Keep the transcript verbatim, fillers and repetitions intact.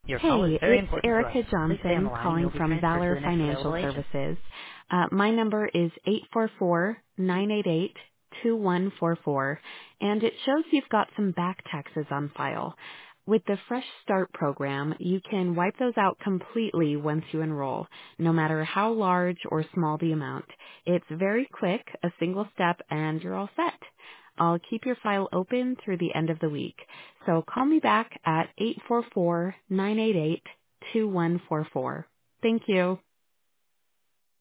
Your call is Hey, very it's important to us. Erica Please stay on the Johnson line and calling you'll be from transferred to Valor the next Financial available agent. Services. Uh, my number is eight four four, nine eight eight, two one four four, and it shows you've got some back taxes on file. With the Fresh Start program, you can wipe those out completely once you enroll, no matter how large or small the amount. It's very quick, a single step, and you're all set. I'll keep your file open through the end of the week. So call me back at eight four four, nine eight eight, two one four four. Thank you.